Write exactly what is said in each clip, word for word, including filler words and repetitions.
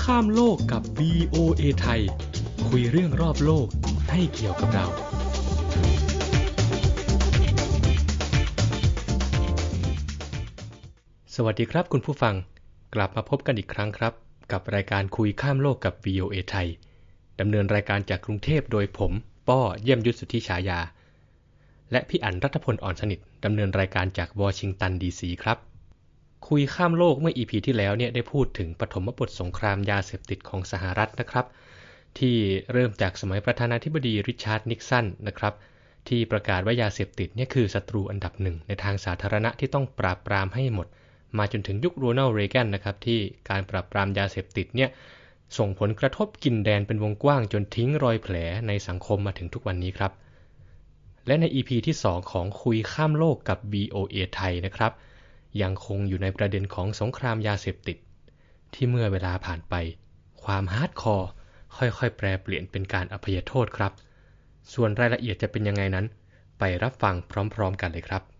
ข้ามโลกกับ วี โอ เอ ไทยคุยเรื่องรอบโลกให้เกี่ยวกับเราสวัสดีครับคุณผู้ฟังกลับมาพบกันอีกครั้งครับกับรายการคุยข้ามโลกกับ วี โอ เอ ไทยดำเนินรายการจากกรุงเทพโดยผมป้อเยี่ยมยุทธสุทธิฉายาและพี่อั๋นรัตพลอ่อนสนิทดำเนินรายการจากวอชิงตันดีซีครับคุยข้ามโลกเมื่อ อี พี ที่แล้วเนี่ยได้พูดถึงปฐมบทสงครามยาเสพติดของสหรัฐนะครับที่เริ่มจากสมัยประธานาธิบดีริชาร์ดนิกสันนะครับที่ประกาศว่ายาเสพติดเนี่ยคือศัตรูอันดับหนึ่งในทางสาธารณะที่ต้องปราบปรามให้หมดมาจนถึงยุคโรนัลด์ เรแกนนะครับที่การปราบปรามยาเสพติดเนี่ยส่งผลกระทบกินแดนเป็นวงกว้างจนทิ้งรอยแผลในสังคมมาถึงทุกวันนี้ครับและใน อี พี ที่สองของคุยข้ามโลกกับ วี โอ เอ ไทยนะครับยังคงอยู่ในประเด็นของสงครามยาเสพติดที่เมื่อเวลาผ่านไปความฮาร์ดคอร์ค่อยๆแปรเปลี่ยนเป็นการอภัยโทษครับส่วนรายละเอียดจะเป็นยังไงนั้นไปรับฟังพร้อมๆกันเลยครับ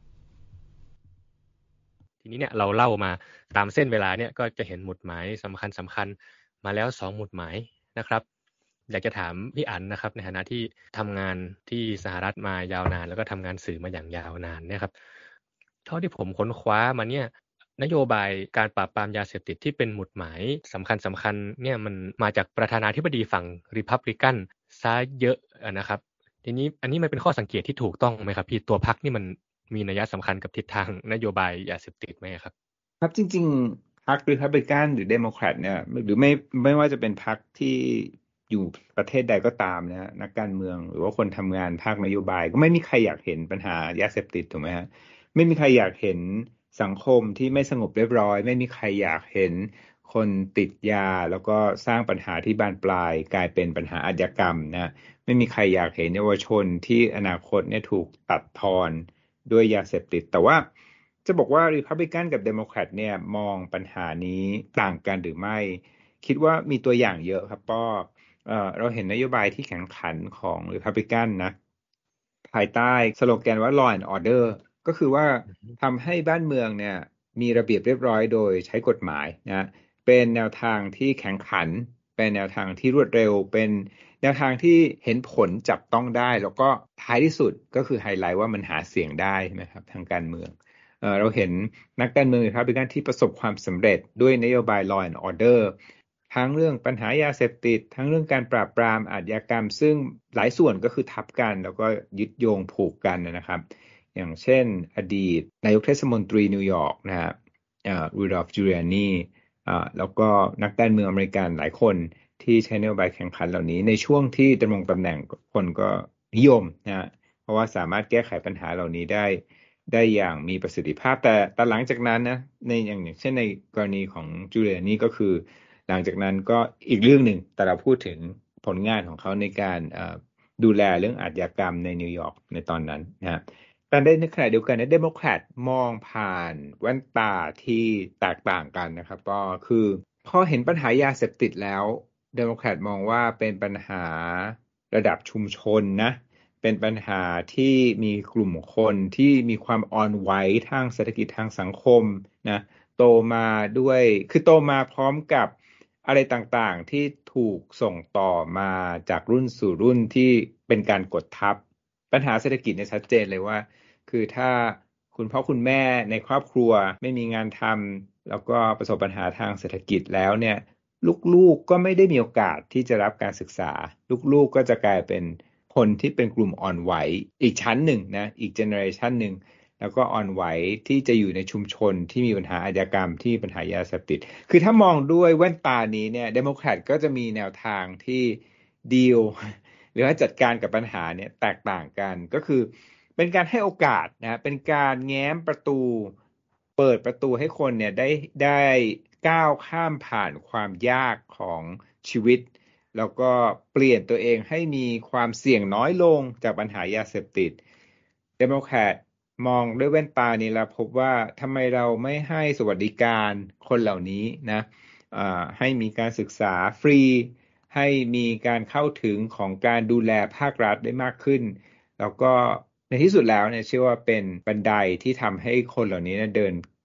ทีนี้เนี่ยเราเล่ามาตามเส้นเวลาเนี่ยก็จะเห็นหมุดหมายสำคัญสำคัญมาแล้วสองหมุดหมายนะครับอยากจะถามพี่อั๋นนะครับในฐานะที่ทำงานที่สหรัฐมายาวนานแล้วก็ทำงานสื่อมาอย่างยาวนานเนี่ยครับเท่าที่ผมค้นคว้ามาเนี่ยนโยบายการปราบปรามยาเสพติดที่เป็นหมุดหมายสำคัญสำคัญเนี่ยมันมาจากประธานาธิบดีฝั่งริพับลิกันซะเยอะนะครับทีนี้อันนี้มันเป็นข้อสังเกตที่ถูกต้องไหมครับพี่ตัวพรรคนี่มันมีนัยสำคัญกับทิศทางนโยบายยาเสพติดไหมครับครับจริงๆพรรครีพับลิกันหรือเดโมแครตเนี่ยหรือไม่ไม่ว่าจะเป็นพรรคที่อยู่ประเทศใดก็ตามนะฮะนักการเมืองหรือว่าคนทำงานภาคนโยบายก็ไม่มีใครอยากเห็นปัญหายาเสพติดถูกไหมฮะไม่มีใครอยากเห็นสังคมที่ไม่สงบเรียบร้อยไม่มีใครอยากเห็นคนติดยาแล้วก็สร้างปัญหาที่บานปลายกลายเป็นปัญหาอาชญากรรมนะไม่มีใครอยากเห็นเยาวชนที่อนาคตเนี่ยถูกตัดทอนด้วยยาเสพติดแต่ว่าจะบอกว่า Republican กับ Democrat เนี่ยมองปัญหานี้ต่างกันหรือไม่คิดว่ามีตัวอย่างเยอะครับป้อเอ่อเราเห็นนโยบายที่แข็งขันของ Republican นะภายใต้สโลแกนว่า Law and Order ก็คือว่าทำให้บ้านเมืองเนี่ยมีระเบียบเรียบร้อยโดยใช้กฎหมายนะเป็นแนวทางที่แข็งขันเป็นแนวทางที่รวดเร็วเป็นแนวทางที่เห็นผลจับต้องได้แล้วก็ท้ายที่สุดก็คือไฮไลท์ว่ามันหาเสียงได้ใช่ไหมครับทางการเมืองเอ่อเราเห็นนักการเมืองครับเป็นการที่ประสบความสำเร็จด้วยนโยบาย Law and Order ทั้งเรื่องปัญหายาเสพติดทั้งเรื่องการปราบปรามอาชญากรรมซึ่งหลายส่วนก็คือทับกันแล้วก็ยึดโยงผูกกันนะครับอย่างเช่นอดีตนายกเทศมนตรีนิวยอร์กนะฮะรูดอล์ฟจูเลียนีแล้วก็นักการเมืองอเมริกันหลายคนที่ใช้นโยบายแข่งขันเหล่านี้ในช่วงที่ดำรงตำแหน่งคนก็นิยมนะเพราะว่าสามารถแก้ไขปัญหาเหล่านี้ได้ได้อย่างมีประสิทธิภาพแต่แต่หลังจากนั้นนะในอย่างเช่นในกรณีของจูเลียนีก็คือหลังจากนั้นก็อีกเรื่องหนึ่งแต่เราพูดถึงผลงานของเขาในการดูแลเรื่องอาชญากรรมในนิวยอร์กในตอนนั้นนะแต่ในขณะเดียวกันนะเดโมแครตมองผ่านแว่นตาที่แตกต่างกันนะครับก็คือพอเห็นปัญหายาเสพติดแล้วเดโมแครตมองว่าเป็นปัญหาระดับชุมชนนะเป็นปัญหาที่มีกลุ่มคนที่มีความอ่อนไหวทางเศรษฐกิจทางสังคมนะโตมาด้วยคือโตมาพร้อมกับอะไรต่างๆที่ถูกส่งต่อมาจากรุ่นสู่รุ่นที่เป็นการกดทับปัญหาเศรษฐกิจเนี่ยชัดเจนเลยว่าคือถ้าคุณพ่อคุณแม่ในครอบครัวไม่มีงานทำแล้วก็ประสบปัญหาทางเศรษฐกิจแล้วเนี่ยลูกๆก็ไม่ได้มีโอกาสที่จะรับการศึกษาลูกๆก็จะกลายเป็นคนที่เป็นกลุ่มอ่อนไหวอีกชั้นหนึ่งนะอีกเจเนอเรชันหนึ่งแล้วก็อ่อนไหวที่จะอยู่ในชุมชนที่มีปัญหาอาชญากรรมที่มีปัญหายาเสพติดคือถ้ามองด้วยแว่นตานี้เนี่ยเดโมแครตก็จะมีแนวทางที่ดีลหรือว่าจัดการกับปัญหาเนี่ยแตกต่างกันก็คือเป็นการให้โอกาสนะเป็นการแง้มประตูเปิดประตูให้คนเนี่ยได้ได้ก้าวข้ามผ่านความยากของชีวิตแล้วก็เปลี่ยนตัวเองให้มีความเสี่ยงน้อยลงจากปัญหายาเสพติดเดโมแครตมองด้วยแว่นตานี้แล้วพบว่าทำไมเราไม่ให้สวัสดิการคนเหล่านี้นะให้มีการศึกษาฟรีให้มีการเข้าถึงของการดูแลภาครัฐได้มากขึ้นแล้วก็ในที่สุดแล้วเนี่ยเชื่อว่าเป็นบันไดที่ทำให้คนเหล่านี้เดิน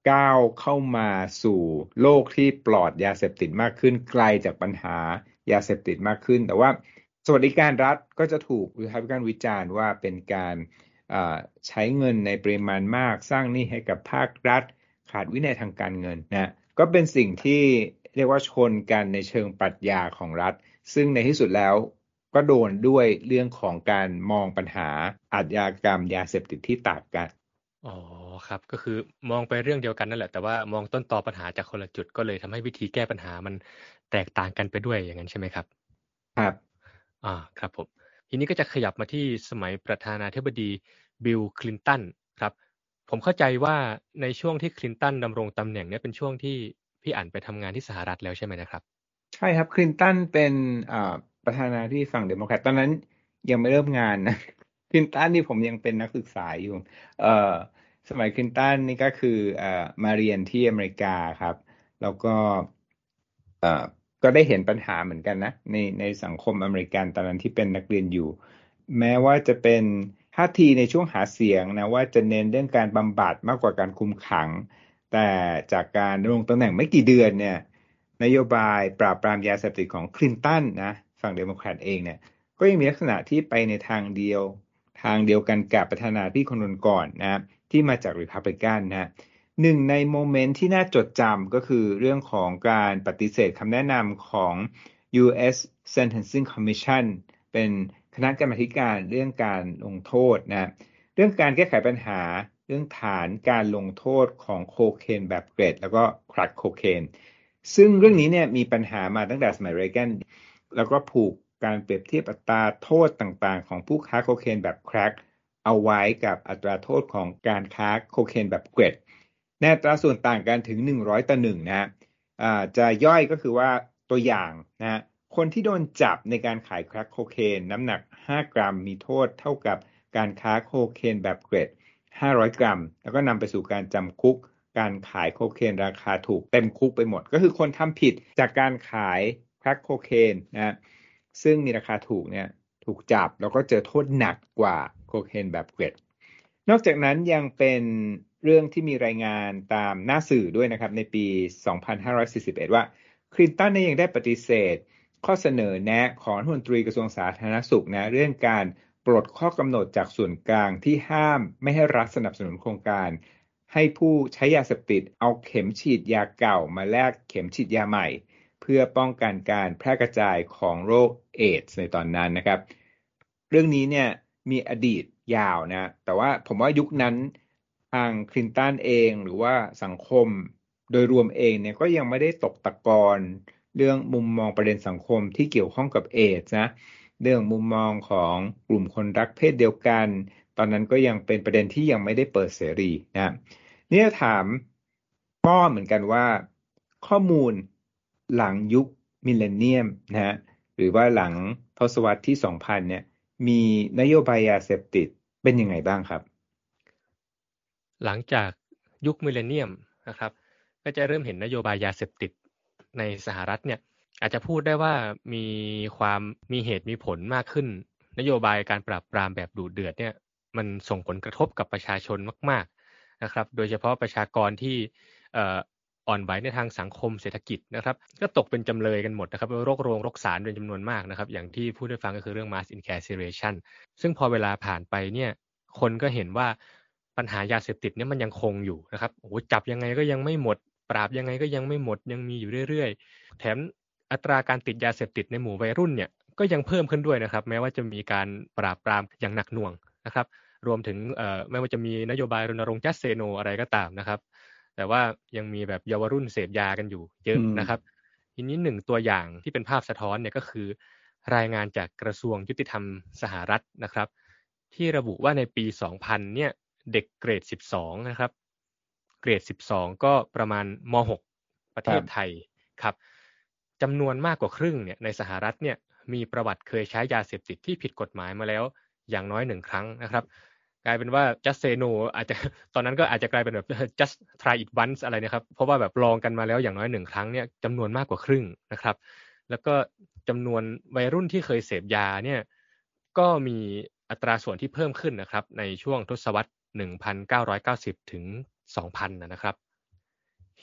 ก้าวเข้ามาสู่โลกที่ปลอดยาเสพติดมากขึ้นไกลจากปัญหายาเสพติดมากขึ้นแต่ว่าสวัสดิการรัฐก็จะถูกวิพากษ์วิจารณ์วิจารณ์ว่าเป็นการใช้เงินในปริมาณมากสร้างหนี้ให้กับภาครัฐขาดวินัยทางการเงินนะก็เป็นสิ่งที่เรียกว่าชนกันในเชิงปรัชญาของรัฐซึ่งในที่สุดแล้วก็โดนด้วยเรื่องของการมองปัญหาอาชญากรรมยาเสพติดที่ต่างกันอ๋อครับก็คือมองไปเรื่องเดียวกันนั่นแหละแต่ว่ามองต้นตอปัญหาจากคนละจุดก็เลยทำให้วิธีแก้ปัญหามันแตกต่างกันไปด้วยอย่างนั้นใช่ไหมครับครับอ่าครับผมทีนี้ก็จะขยับมาที่สมัยประธานาธิบดีบิลคลินตันครับผมเข้าใจว่าในช่วงที่คลินตันดำรงตำแหน่งเนี่ยเป็นช่วงที่พี่อั่นไปทำงานที่สหรัฐแล้วใช่ไหมนะครับใช่ครับคลินตันเป็นประธานาธิบดีฝั่งเดโมแครตตอนนั้นยังไม่เริ่มงานนะคลินตันนี่ผมยังเป็นนักศึกษาอยู่เอ่อสมัยคลินตันนี่ก็คือเอ่อมาเรียนที่อเมริกาครับแล้วก็เอ่อก็ได้เห็นปัญหาเหมือนกันนะในในสังคมอเมริกันตอนนั้นที่เป็นนักเรียนอยู่แม้ว่าจะเป็นท่าทีในช่วงหาเสียงนะว่าจะเน้นเรื่องการบำบัดมากกว่าการคุมขังแต่จากการดำรงตำแหน่งไม่กี่เดือนเนี่ยนโยบายปราบปรามยาเสพติดของคลินตันนะฝั่งเดโมแครตเองเนี่ยก็ยังมีลักษณะที่ไปในทางเดียวทางเดียวกันกับประธานาธิบดีคนก่อนนะที่มาจากริพับลิกันนะหนึ่งในโมเมนต์ที่น่าจดจำก็คือเรื่องของการปฏิเสธคำแนะนำของ ยู เอส Sentencing Commission เป็นคณะกรรมาการเรื่องการลงโทษนะเรื่องการแก้ไขปัญหาเรื่องฐานการลงโทษของโคเคนแบบเกรดแล้วก็ครักโคเคนซึ่งเรื่องนี้เนี่ยมีปัญหามาตั้งแต่สมัยเรแกนแล้วก็ผูกการเปรียบเทียบอัตราโทษต่างๆของผู้ค้าโคเคนแบบแคร็กเอาไว้กับอัตราโทษของการค้าโคเคนแบบเกรดในอัตราส่วนต่างกันถึงหนึ่งร้อยต่อหนึ่งนะจะย่อยก็คือว่าตัวอย่างนะคนที่โดนจับในการขายแคร็กโคเคนน้ำหนักห้ากรัมมีโทษเท่ากับการค้าโคเคนแบบเกรดห้าร้อยกรัมแล้วก็นำไปสู่การจำคุกการขายโคเคนราคาถูกเต็มคุกไปหมดก็คือคนทำผิดจากการขายแคร็กโคเคนนะซึ่งมีราคาถูกเนี่ยถูกจับแล้วก็เจอโทษหนักกว่าโคเคนแบบเกรดนอกจากนั้นยังเป็นเรื่องที่มีรายงานตามหน้าสื่อด้วยนะครับในปีสองพันห้าร้อยสี่สิบเอ็ดว่าคลินตันยังได้ปฏิเสธข้อเสนอแนะของรัฐมนตรีกระทรวงสาธารณสุขนะเรื่องการปลดข้อกำหนดจากส่วนกลางที่ห้ามไม่ให้รัฐสนับสนุนโครงการให้ผู้ใช้ยาเสพติดเอาเข็มฉีดยาเก่ามาแลกเข็มฉีดยาใหม่เพื่อป้องกันการแพร่กระจายของโรคเอดส์ในตอนนั้นนะครับเรื่องนี้เนี่ยมีอดีตยาวนะแต่ว่าผมว่ายุคนั้นทางคลินตันเองหรือว่าสังคมโดยรวมเองเนี่ยก็ยังไม่ได้ตกตะกอนเรื่องมุมมองประเด็นสังคมที่เกี่ยวข้องกับเอดส์นะเรื่องมุมมองของกลุ่มคนรักเพศเดียวกันตอนนั้นก็ยังเป็นประเด็นที่ยังไม่ได้เปิดเสรีนะนี่ถามป้อเหมือนกันว่าข้อมูลหลังยุคมิลเลนเนียมนะฮะหรือว่าหลังทศวรรษที่สองพันเนี่ยมีนโยบายยาเสพติดเป็นยังไงบ้างครับหลังจากยุคมิลเลนเนียมนะครับก็จะเริ่มเห็นนโยบายยาเสพติดในสหรัฐเนี่ยอาจจะพูดได้ว่ามีความมีเหตุมีผลมากขึ้นนโยบายการปราบปรามแบบดุเดือดเนี่ยมันส่งผลกระทบกับประชาชนมากๆนะครับโดยเฉพาะประชากรที่อ่อนไหวในทางสังคมเศรษฐกิจนะครับก็ตกเป็นจำเลยกันหมดนะครับโรคโรงโรคสารเป็นจำนวนมากนะครับอย่างที่พูดให้ฟังก็คือเรื่อง mass incarceration ซึ่งพอเวลาผ่านไปเนี่ยคนก็เห็นว่าปัญหายาเสพติดเนี่ยมันยังคงอยู่นะครับโอ้โหจับยังไงก็ยังไม่หมดปราบยังไงก็ยังไม่หมดยังมีอยู่เรื่อยๆแถมอัตราการติดยาเสพติดในหมู่วัยรุ่นเนี่ยก็ยังเพิ่มขึ้นด้วยนะครับแม้ว่าจะมีการปราบปรามอย่างหนักหน่วงนะครับรวมถึงเอ่อไม่ว่าจะมีนโยบายรณรงค์จัสเซโนอะไรก็ตามนะครับแต่ว่ายังมีแบบเยาวรุ่นเสพยากันอยู่เยอะนะครับทีนี้หนึ่งตัวอย่างที่เป็นภาพสะท้อนเนี่ยก็คือรายงานจากกระทรวงยุติธรรมสหรัฐนะครับที่ระบุว่าในปีสองพันเนี่ยเด็กเกรดสิบสองนะครับเกรดสิบสองก็ประมาณม หก ประเทศไทยครับจำนวนมากกว่าครึ่งเนี่ยในสหรัฐเนี่ยมีประวัติเคยใช้ยาเสพติดที่ผิดกฎหมายมาแล้วอย่างน้อยหนึ่งครั้งนะครับกลายเป็นว่า just say no อาจจะตอนนั้นก็อาจจะกลายเป็นแบบ just try it once อะไรนะครับเพราะว่าแบบลองกันมาแล้วอย่างน้อยหนึ่งครั้งเนี่ยจำนวนมากกว่าครึ่งนะครับแล้วก็จำนวนวัยรุ่นที่เคยเสพยาเนี่ยก็มีอัตราส่วนที่เพิ่มขึ้นนะครับในช่วงทศวรรษหนึ่งพันเก้าร้อยเก้าสิบถึงสองพันนะครับ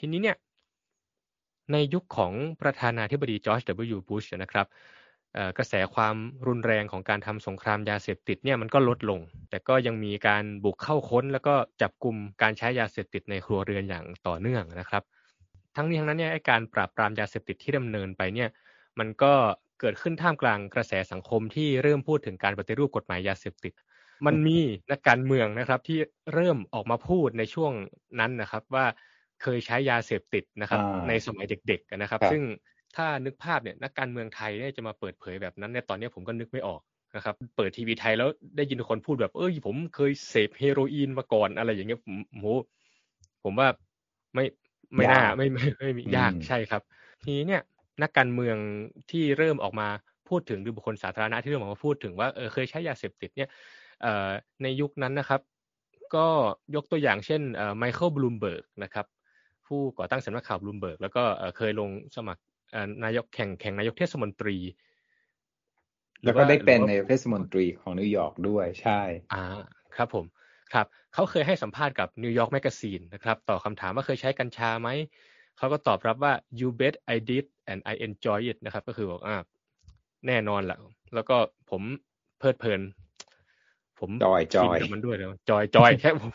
ทีนี้เนี่ยในยุคของประธานาธิบดีจอร์จ ดับเบิลยู บุชนะครับกระแสความรุนแรงของการทำสงครามยาเสพติดเนี่ยมันก็ลดลงแต่ก็ยังมีการบุกเข้าค้นแล้วก็จับกุมการใช้ยาเสพติดในครัวเรือนอย่างต่อเนื่องนะครับทั้งนี้ทั้งนั้นเนี่ยการปราบปรามยาเสพติดที่ดำเนินไปเนี่ยมันก็เกิดขึ้นท่ามกลางกระแสสังคมที่เริ่มพูดถึงการปฏิรูปกฎหมายยาเสพติดมันมีนักการเมืองนะครับที่เริ่มออกมาพูดในช่วงนั้นนะครับว่าเคยใช้ยาเสพติดนะครับในสมัยเด็กๆนะครับซึ่งถ้านึกภาพเนี่ยนักการเมืองไทยเนี่ยจะมาเปิดเผยแบบนั้นในตอนนี้ผมก็นึกไม่ออกนะครับเปิดทีวีไทยแล้วได้ยินคนพูดแบบเอ้ยผมเคยเสพเฮโรอีนมาก่อนอะไรอย่างเงี้ยผมโหผมว่าไม่ไม่น่าไม่ไม่ไม่ยากใช่ครับทีนี้เนี่ยนักการเมืองที่เริ่มออกมาพูดถึงหรือบุคคลสาธารณะที่เริ่มออกมาพูดถึงว่าเออเคยใช้ยาเสพติดเนี่ยเอ่อในยุคนั้นนะครับก็ยกตัวอย่างเช่นเอ่อไมเคิลบลูมเบิร์กนะครับผู้ก่อตั้งสำนักข่าวบลูมเบิร์กแล้วก็เอ่อเคยลงสมัครนายกแข่งแข่งนายกเทศมนตรีแล้วก็ได้เป็นนายกเทศมนตรีของนิวยอร์กด้วยใช่อ่าครับผมครับเขาเคยให้สัมภาษณ์กับนิวยอร์กแมกกาซีนนะครับต่อคำถามว่าเคยใช้กัญชาไหมเขาก็ตอบรับว่า you bet I did and I enjoy it นะครับก็คือบอกอ่าแน่นอนแหละแล้วก็ผมเพลิดเพลินผมจอยจอยกับมันด้วยเลยจอยจอยแค่ผม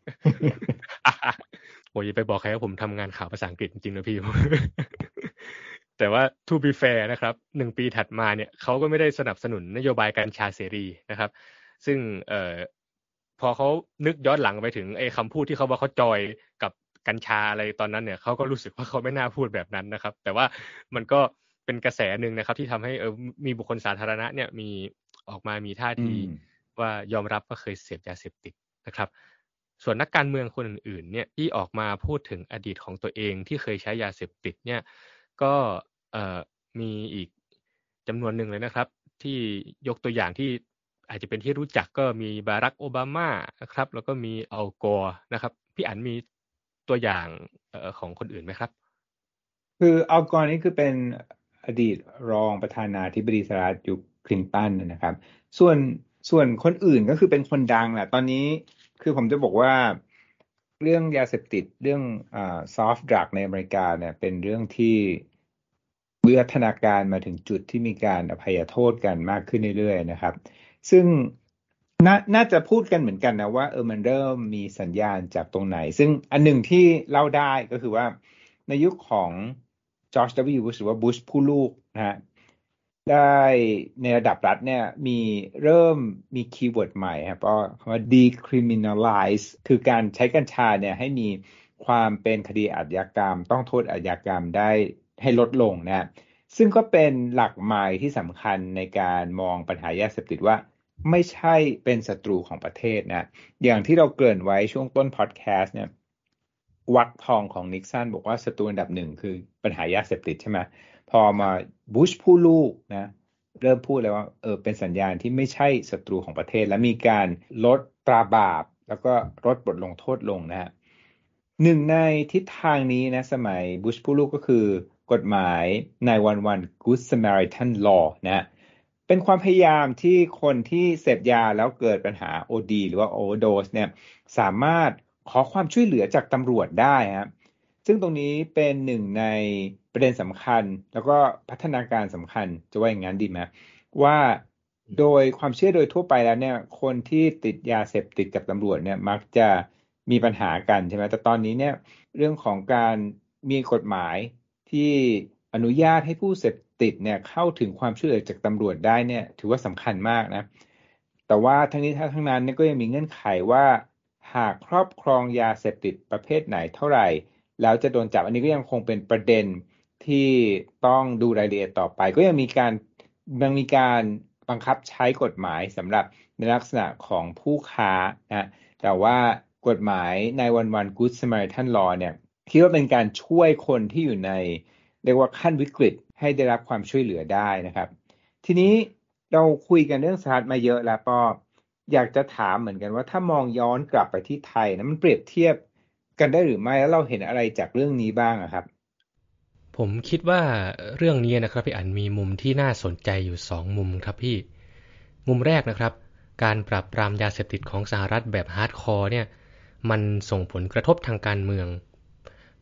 โอ้ยไปบอกใครว่าผมทำงานข่าวภาษาอังกฤษจริงๆนะพี่แต่ว่า to be fair นะครับหนึ่งปีถัดมาเนี่ยเขาก็ไม่ได้สนับสนุนนโยบายกัญชาเสรีนะครับซึ่งเอ่อพอเขานึกย้อนหลังไปถึงไอ้คำพูดที่เขาว่าเขาจอยกับกัญชาอะไรตอนนั้นเนี่ยเขาก็รู้สึกว่าเขาไม่น่าพูดแบบนั้นนะครับแต่ว่ามันก็เป็นกระแสหนึ่งนะครับที่ทำให้เออมีบุคคลสาธารณะเนี่ยมีออกมามีท่าทีว่ายอมรับว่าเคยเสพยาเสพติดนะครับส่วนนักการเมืองคนอื่นๆเนี่ยที่ออกมาพูดถึงอดีตของตัวเองที่เคยใช้ยาเสพติดเนี่ยก็เอ่อมีอีกจำนวนหนึ่งเลยนะครับที่ยกตัวอย่างที่อาจจะเป็นที่รู้จักก็มีบารักโอบามานะครับแล้วก็มีอัลกอร์นะครับพี่อั๋นมีตัวอย่างเอ่อของคนอื่นไหมครับคืออัลกอร์นี่คือเป็นอดีตรองประธานาธิบดีสหรัฐยุคคลินตันนะครับส่วนส่วนคนอื่นก็คือเป็นคนดังแหละตอนนี้คือผมจะบอกว่าเรื่องยาเสพติดเรื่องอ่าซอฟต์ดรักในอเมริกาเนี่ยเป็นเรื่องที่วิวัฒนาการมาถึงจุดที่มีการอภัยโทษกันมากขึ้นเรื่อยๆนะครับซึ่งน่าน่าจะพูดกันเหมือนกันนะว่าเออมันเริ่มมีสัญญาณจากตรงไหนซึ่งอันหนึ่งที่เล่าได้ก็คือว่าในยุคของจอร์จ ดับเบิลยู บุชหรือว่าบุชผู้ลูกนะฮะได้ในระดับรัฐเนี่ยมีเริ่มมีคีย์เวิร์ดใหม่ครับก็คำว่า decriminalize คือการใช้กัญชาเนี่ยให้มีความเป็นคดีอาชญากรรมต้องโทษอาชญากรรมได้ให้ลดลงนะซึ่งก็เป็นหลักหมายที่สำคัญในการมองปัญหายาเสพติดว่าไม่ใช่เป็นศัตรูของประเทศนะอย่างที่เราเกริ่นไว้ช่วงต้นพอดแคสต์เนี่ยวรรคทองของนิกสันบอกว่าศัตรูอันดับหนึ่งคือปัญหายาเสพติดใช่ไหมพอมาบุชผู้ลูกนะเริ่มพูดเลยว่าเออเป็นสัญญาณที่ไม่ใช่ศัตรูของประเทศและมีการลดตราบาปแล้วก็ลดบทลงโทษลงนะฮะหนึ่งในทิศทางนี้นะสมัยบุชผู้ลูกก็คือกฎหมายนายวันวัน Good Samaritan Law นะเป็นความพยายามที่คนที่เสพยาแล้วเกิดปัญหา โอ ดี หรือว่า Overdose เนี่ยสามารถขอความช่วยเหลือจากตำรวจได้ครับซึ่งตรงนี้เป็นหนึ่งในประเด็นสำคัญแล้วก็พัฒนาการสำคัญจะว่าอย่างนั้นดีไหมว่าโดยความเชื่อโดยทั่วไปแล้วเนี่ยคนที่ติดยาเสพติดกับตำรวจเนี่ยมักจะมีปัญหากันใช่ไหมแต่ตอนนี้เนี่ยเรื่องของการมีกฎหมายที่อนุญาตให้ผู้เสพติดเนี่ยเข้าถึงความช่วยเหลือจากตำรวจได้เนี่ยถือว่าสำคัญมากนะแต่ว่าทั้งนี้ทั้งนั้นเนี่ยก็ยังมีเงื่อนไขว่าหากครอบครองยาเสพติดประเภทไหนเท่าไหร่แล้วจะโดนจับอันนี้ก็ยังคงเป็นประเด็นที่ต้องดูรายละเอียดต่อไปก็ยังมีการยังมีการบังคับใช้กฎหมายสำหรับในลักษณะของผู้ค้านะแต่ว่ากฎหมายในวันวัน Good Samaritan Law เนี่ยคิดว่าเป็นการช่วยคนที่อยู่ในเรียกว่าขั้นวิกฤตให้ได้รับความช่วยเหลือได้นะครับทีนี้เราคุยกันเรื่องสหรัฐมาเยอะแล้วก็อยากจะถามเหมือนกันว่าถ้ามองย้อนกลับไปที่ไทยนะมันเปรียบเทียบกันได้หรือไม่แล้วเราเห็นอะไรจากเรื่องนี้บ้างอะครับผมคิดว่าเรื่องนี้นะครับพี่อั๋นมีมุมที่น่าสนใจอยู่สองมุมครับพี่มุมแรกนะครับการปราบปรามยาเสพติดของสหรัฐแบบฮาร์ดคอร์เนี่ยมันส่งผลกระทบทางการเมือง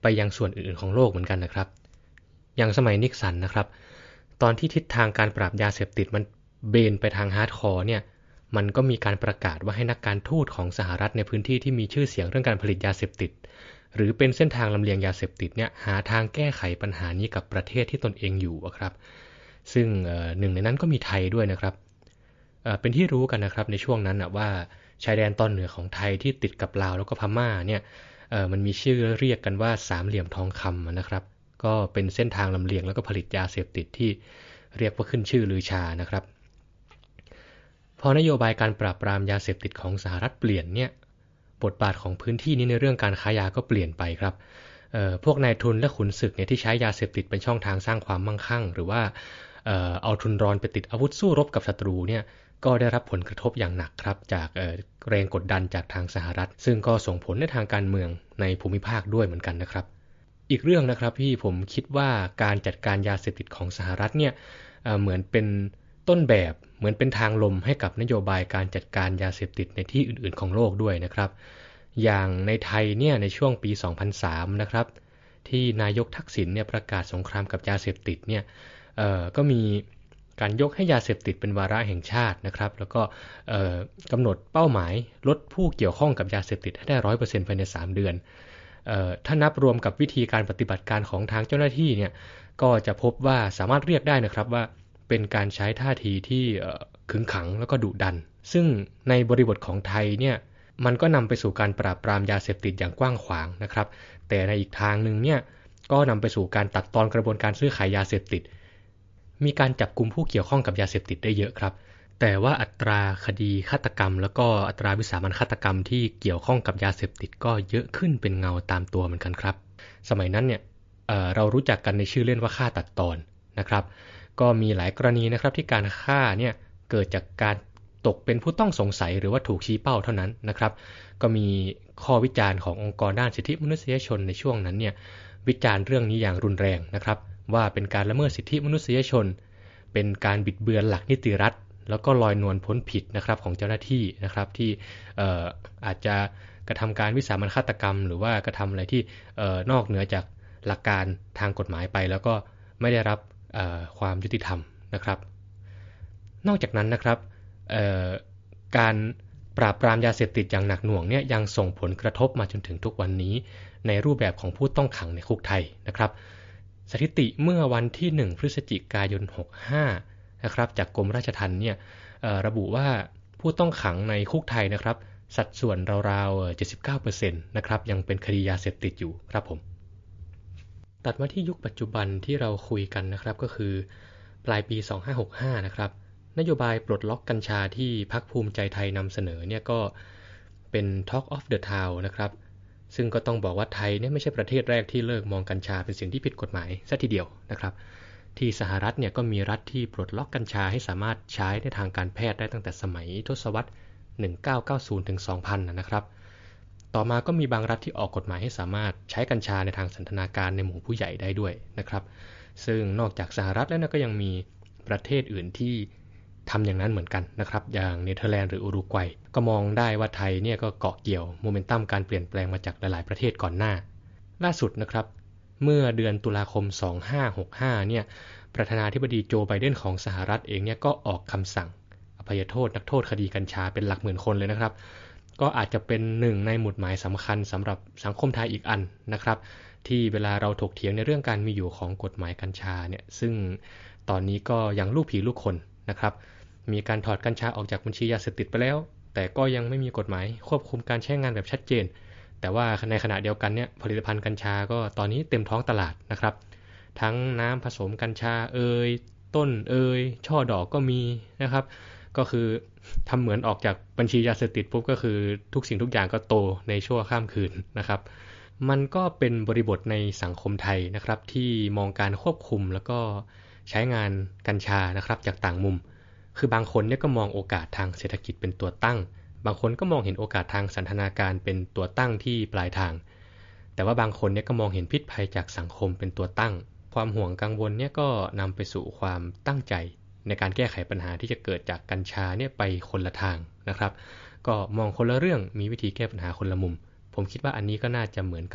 ไปยังส่วนอื่นๆของโลกเหมือนกันนะครับอย่างสมัยนิกสันนะครับตอนที่ทิศทางการปราบยาเสพติดมันเบนไปทางฮาร์ดคอร์เนี่ยมันก็มีการประกาศว่าให้นักการทูตของสหรัฐในพื้นที่ที่มีชื่อเสียงเรื่องการผลิตยาเสพติดหรือเป็นเส้นทางลำเลียงยาเสพติดเนี่ยหาทางแก้ไขปัญหานี้กับประเทศที่ตนเองอยู่ครับซึ่งหนึ่งในนั้นก็มีไทยด้วยนะครับเป็นที่รู้กันนะครับในช่วงนั้นว่าชายแดนตอนเหนือของไทยที่ติดกับลาวแล้วก็พม่าเนี่ยมันมีชื่อเรียกกันว่าสามเหลี่ยมทองคำนะครับก็เป็นเส้นทางลำเลียงแล้วก็ผลิตยาเสพติดที่เรียกว่าขึ้นชื่อลือชานะครับพอนโยบายการปราบปรามยาเสพติดของสหรัฐเปลี่ยนเนี่ยบทบาทของพื้นที่นี้ในเรื่องการค้ายาก็เปลี่ยนไปครับพวกนายทุนและขุนศึกเนี่ยที่ใช้ยาเสพติดเป็นช่องทางสร้างความมั่งคั่งหรือว่าเอาทุนรอนไปติดอาวุธสู้รบกับศัตรูเนี่ยก็ได้รับผลกระทบอย่างหนักครับจากแรงกดดันจากทางสหรัฐซึ่งก็ส่งผลในทางการเมืองในภูมิภาคด้วยเหมือนกันนะครับอีกเรื่องนะครับที่ผมคิดว่าการจัดการยาเสพติดของสหรัฐเนี่ยเหมือนเป็นต้นแบบเหมือนเป็นทางลมให้กับนโยบายการจัดการยาเสพติดในที่อื่นๆของโลกด้วยนะครับอย่างในไทยเนี่ยในช่วงปีสองพันสามนะครับที่นายกทักษิณเนี่ยประกาศสงครามกับยาเสพติดเนี่ยก็มีการยกให้ยาเสพติดเป็นวาระแห่งชาตินะครับแล้วก็กำหนดเป้าหมายลดผู้เกี่ยวข้องกับยาเสพติดให้ได้ ร้อยเปอร์เซ็นต์ ภายในสามเดือนถ้านับรวมกับวิธีการปฏิบัติการของทางเจ้าหน้าที่เนี่ยก็จะพบว่าสามารถเรียกได้นะครับว่าเป็นการใช้ท่าทีที่ขึงขังแล้วก็ดุดันซึ่งในบริบทของไทยเนี่ยมันก็นำไปสู่การปราบปรามยาเสพติดอย่างกว้างขวางนะครับแต่ในอีกทางนึงเนี่ยก็นำไปสู่การตัดตอนกระบวนการซื้อขายยาเสพติดมีการจับกุมผู้เกี่ยวข้องกับยาเสพติดได้เยอะครับแต่ว่าอัตราคดีฆาตกรรมแล้วก็อัตราวิสามัญฆาตกรรมที่เกี่ยวข้องกับยาเสพติดก็เยอะขึ้นเป็นเงาตามตัวเหมือนกันครับสมัยนั้นเนี่ย เอ่อ เรารู้จักกันในชื่อเล่นว่าฆ่าตัดตอนนะครับก็มีหลายกรณีนะครับที่การฆ่าเนี่ยเกิดจากการตกเป็นผู้ต้องสงสัยหรือว่าถูกชี้เป้าเท่านั้นนะครับก็มีข้อวิจารณ์ขององค์กรด้านสิทธิมนุษยชนในช่วงนั้นเนี่ยวิจารณ์เรื่องนี้อย่างรุนแรงนะครับว่าเป็นการละเมิดสิทธิมนุษยชนเป็นการบิดเบือนหลักนิติรัฐแล้วก็ลอยนวลพ้นผิดนะครับของเจ้าหน้าที่นะครับที่เอ่ออาจจะกระทำการวิสามัญฆาตกรรมหรือว่ากระทำอะไรที่เอ่อนอกเหนือจากหลักการทางกฎหมายไปแล้วก็ไม่ได้รับเอ่อความยุติธรรมนะครับนอกจากนั้นนะครับเอ่อการปราบปรามยาเสพติดอย่างหนักหน่วงเนี่ยยังส่งผลกระทบมาจนถึงทุกวันนี้ในรูปแบบของผู้ต้องขังในคุกไทยนะครับสถิติเมื่อวันที่หนึ่งพฤศจิกายนหกสิบห้านะครับจากกรมราชทัณฑ์เนี่ยระบุว่าผู้ต้องขังในคุกไทยนะครับสัดส่วนราวๆ เจ็ดสิบเก้าเปอร์เซ็นต์ นะครับยังเป็นคดียาเสพติดอยู่ครับผมตัดมาที่ยุคปัจจุบันที่เราคุยกันนะครับก็คือปลายปีสองพันห้าร้อยหกสิบห้านะครับนโยบายปลดล็อกกัญชาที่พรรคภูมิใจไทยนำเสนอเนี่ยก็เป็น Talk of the Town นะครับซึ่งก็ต้องบอกว่าไทยเนี่ยไม่ใช่ประเทศแรกที่เลิกมองกัญชาเป็นสิ่งที่ผิดกฎหมายซะทีเดียวนะครับที่สหรัฐเนี่ยก็มีรัฐที่ปลดล็อกกัญชาให้สามารถใช้ในทางการแพทย์ได้ตั้งแต่สมัยทศวรรษหนึ่งพันเก้าร้อยเก้าสิบถึงสองพันนะครับต่อมาก็มีบางรัฐที่ออกกฎหมายให้สามารถใช้กัญชาในทางสันทนาการในหมู่ผู้ใหญ่ได้ด้วยนะครับซึ่งนอกจากสหรัฐแล้วก็ยังมีประเทศอื่นที่ทำอย่างนั้นเหมือนกันนะครับอย่างเนเธอร์แลนด์หรืออุรุกวัยก็มองได้ว่าไทยเนี่ยก็เกาะเกี่ยวโมเมนตัมการเปลี่ยนแปลงมาจากหลายๆประเทศก่อนหน้าล่าสุดนะครับเมื่อเดือนตุลาคมสองพันห้าร้อยหกสิบห้าเนี่ยประธานาธิบดีโจไบเดนของสหรัฐเองเนี่ยก็ออกคำสั่งอภัยโทษนักโทษคดีกัญชาเป็นหลักหมื่นคนเลยนะครับก็อาจจะเป็นหนึ่งในหมุดหมายสำคัญสำหรับสังคมไทยอีกอันนะครับที่เวลาเราถกเถียงในเรื่องการมีอยู่ของกฎหมายกัญชาเนี่ยซึ่งตอนนี้ก็ยังลูกผีลูกคนนะครับมีการถอดกัญชาออกจากบัญชียาเสพติดไปแล้วแต่ก็ยังไม่มีกฎหมายควบคุมการใช้งานแบบชัดเจนแต่ว่าในขณะเดียวกันเนี่ยผลิตภัณฑ์กัญชาก็ตอนนี้เต็มท้องตลาดนะครับทั้งน้ำผสมกัญชาเอยต้นเอยช่อดอกก็มีนะครับก็คือทำเหมือนออกจากบัญชียาเสพติดปุ๊บก็คือทุกสิ่งทุกอย่างก็โตในชั่วข้ามคืนนะครับมันก็เป็นบริบทในสังคมไทยนะครับที่มองการควบคุมแล้วก็ใช้งานกัญชานะครับจากต่างมุมคือบางคนเนี่ยก็มองโอกาสทางเศรษฐกิจเป็นตัวตั้งบางคนก็มองเห็นโอกาสทางสันทนาการเป็นตัวตั้งที่ปลายทางแต่ว่าบางคนเนี่ยก็มองเห็นพิษภัยจากสังคมเป็นตัวตั้งความห่วงกังวลเนี่ยก็นำไปสู่ความตั้งใจในการแก้ไขปัญหาที่จะเกิดจากกัญชาเนี่ยไปคนละทางนะครับก็มองคนละเรื่องมีวิธีแก้ปัญหาคนละมุมผมคิดว่าอันนี้ก็น่าจะเหมือนกับ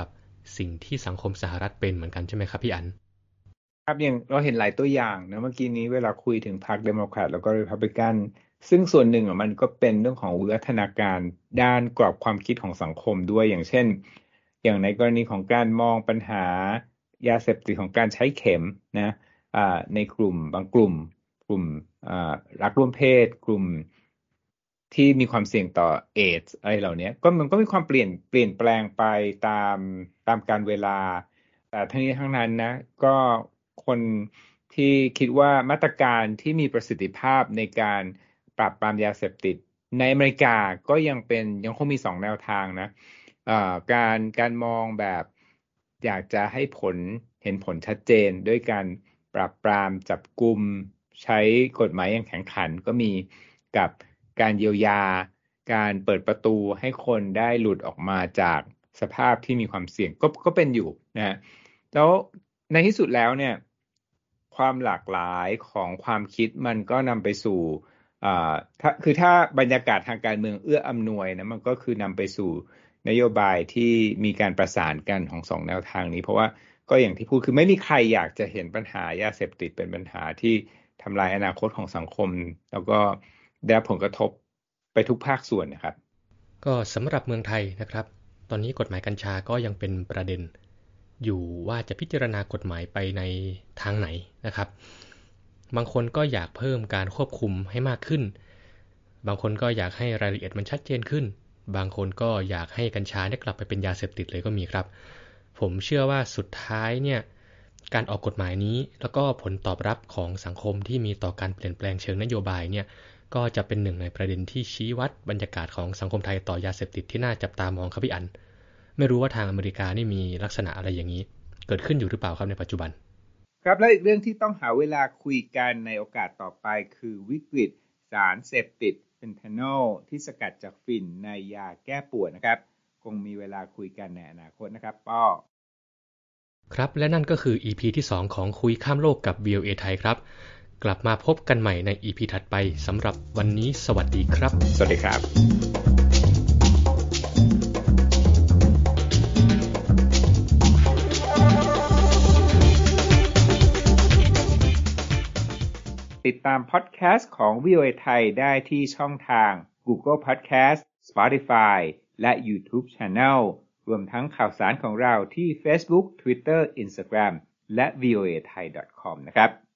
สิ่งที่สังคมสหรัฐเป็นเหมือนกันใช่ไหมครับพี่อั๋นครับอย่างเราเห็นหลายตัวอย่างนะเมื่อกี้นี้เวลาคุยถึงพรรคเดโมแครตแล้วก็รีพับลิกันซึ่งส่วนหนึ่งอ่ะมันก็เป็นเรื่องของวิวัฒนาการด้านกรอบความคิดของสังคมด้วยอย่างเช่นอย่างในกรณีของการมองปัญหายาเสพติดของการใช้เข็มนะอ่าในกลุ่มบางกลุ่มกลุ่มอ่ารักร่วมเพศกลุ่มที่มีความเสี่ยงต่อเอดส์อะไรเหล่านี้ก็มันก็มีความเปลี่ยนเปลี่ยนแปลงไปตามตามกาลเวลา แต่ทั้งนี้ทั้งนั้นนะก็คนที่คิดว่ามาตรการที่มีประสิทธิภาพในการปราบปรามยาเสพติดในอเมริกาก็ยังเป็นยังคงมีสองแนวทางนะเอ่อการการมองแบบอยากจะให้ผลเห็นผลชัดเจนด้วยการปราบปรามจับกุมใช้กฎหมายอย่างแข็งขันก็มีกับการเยียวยาการเปิดประตูให้คนได้หลุดออกมาจากสภาพที่มีความเสี่ยงก็ก็เป็นอยู่นะฮะ แล้วในที่สุดแล้วเนี่ยความหลากหลายของความคิดมันก็นำไปสู่อ่าถ้าคือถ้าบรรยากาศทางการเมืองเอื้ออำนวยนะมันก็คือนำไปสู่นโยบายที่มีการประสานกันของสองแนวทางนี้เพราะว่าก็อย่างที่พูดคือไม่มีใครอยากจะเห็นปัญหายาเสพติดเป็นปัญหาที่ทำลายอนาคตของสังคมแล้วก็ได้รับผลกระทบไปทุกภาคส่วนนะครับก็สำหรับเมืองไทยนะครับตอนนี้กฎหมายกัญชาก็ยังเป็นประเด็นอยู่ว่าจะพิจารณากฎหมายไปในทางไหนนะครับบางคนก็อยากเพิ่มการควบคุมให้มากขึ้นบางคนก็อยากให้รายละเอียดมันชัดเจนขึ้นบางคนก็อยากให้กัญชาเนี่ยกลับไปเป็นยาเสพติดเลยก็มีครับผมเชื่อว่าสุดท้ายเนี่ยการออกกฎหมายนี้แล้วก็ผลตอบรับของสังคมที่มีต่อการเปลี่ยนแปลงเชิงนโยบายเนี่ยก็จะเป็นหนึ่งในประเด็นที่ชี้วัดบรรยากาศของสังคมไทยต่อยาเสพติดที่น่าจับตามองครับพี่อันไม่รู้ว่าทางอเมริกานี่มีลักษณะอะไรอย่างนี้เกิดขึ้นอยู่หรือเปล่าครับในปัจจุบันครับและอีกเรื่องที่ต้องหาเวลาคุยกันในโอกาสต่อไปคือวิกฤตสารเสพติดเฟนทานอลที่สกัดจากฝิ่นในยาแก้ปวดนะครับคงมีเวลาคุยกันในอนาคตนะครับป้อครับและนั่นก็คือ อี พี ที่สองของคุยข้ามโลกกับ วี โอ เอ ไทยครับกลับมาพบกันใหม่ใน อี พี ถัดไปสำหรับวันนี้สวัสดีครับสวัสดีครับติดตามพอดแคสต์ของ วี โอ เอ ไทยได้ที่ช่องทาง Google Podcast Spotify และ YouTube Channel รวมทั้งข่าวสารของเราที่ Facebook Twitter Instagram และ วี โอ เอ ไทย ดอท คอม นะครับ